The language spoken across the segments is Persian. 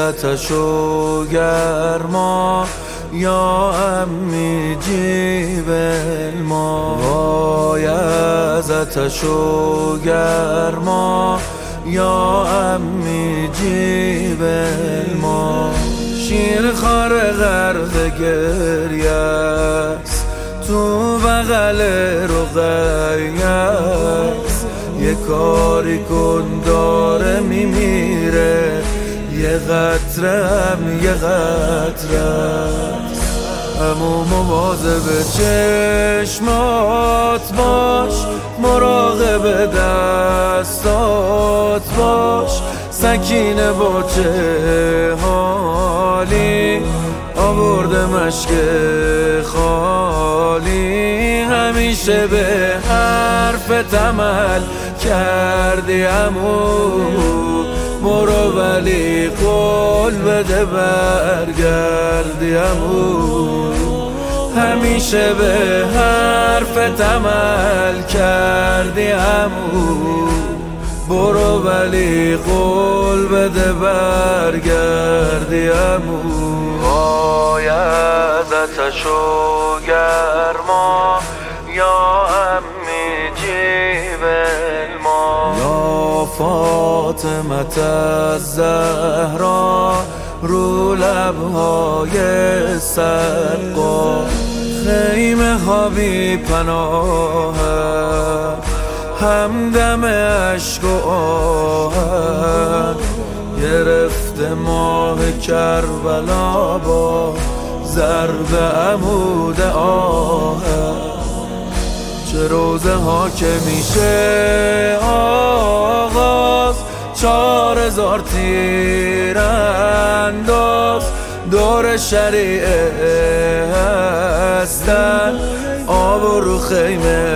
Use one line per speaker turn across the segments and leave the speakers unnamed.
آتش و گرما یا عمی جیب الما. وای از آتش و گرما یا عمی جیب الما. شیر خار غرق گریه است تو بغل رقیه است. یه کاری کن داره میمیره، یه قطرم یه قطره. امو مواظب چشمات باش، مراقب دستات باش. سکینه با چه حالی آورده مشک خالی. همیشه به حرفت عمل کردی عمو، برو ولی قول بده برگردی عمو. همیشه به حرفت عمل کردی عمو، برو ولی قول بده برگردی عمو. وای از آتش و گرما یا عمی جیب الما. یا فاطمه الزهرا رو لبهای سقا. خیمه ها بی پناه همدم عشق و آهن. گرفته ماه کربلا با ضرب عمود آهن. چه روزه ها که میشه آغاز، 4000 تیر انداز. دور شریعه هستن، آب رو خیمه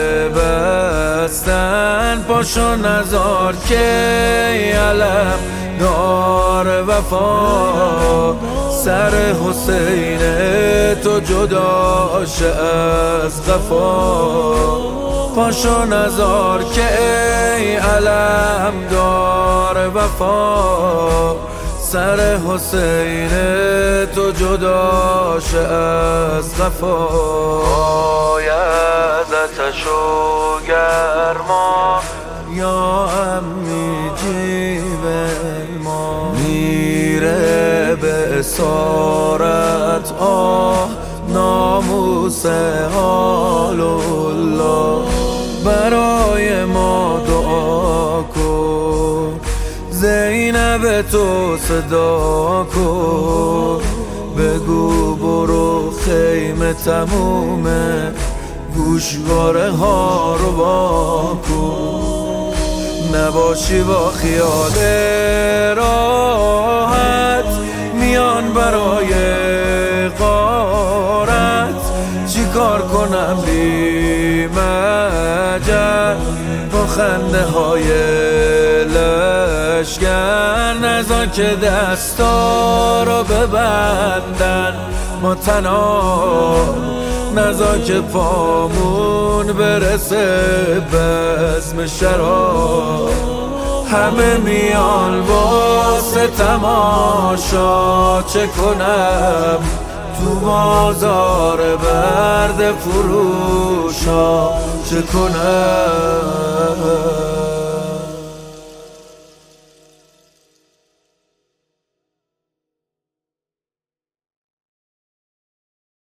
بستن. پاشو نزار که علم دار وفا، سر حسین تو جدا شه از قفا. پاشو نزار که ای علم دار وفا، سر حسین تو جدا شه از قفا. وای از آتش و گرما یا عمی جیب الما. میره به اسارت آه ناموس حال الله. برای ما دعا کن، زینب تو صدا کن. بگو برو خیمه تمومه، گوشواره ها رو با کن. نباشی با خیال راحت میان برای غارت. چی کار کنم بی مجل با خنده های لشگر. نزا که دستا رو ببندن ما تنها، نزا که پامون برسه بزم شراب. همه میان واسه تماشا، چه کنم تو بازار برد فروشا، چه کنم.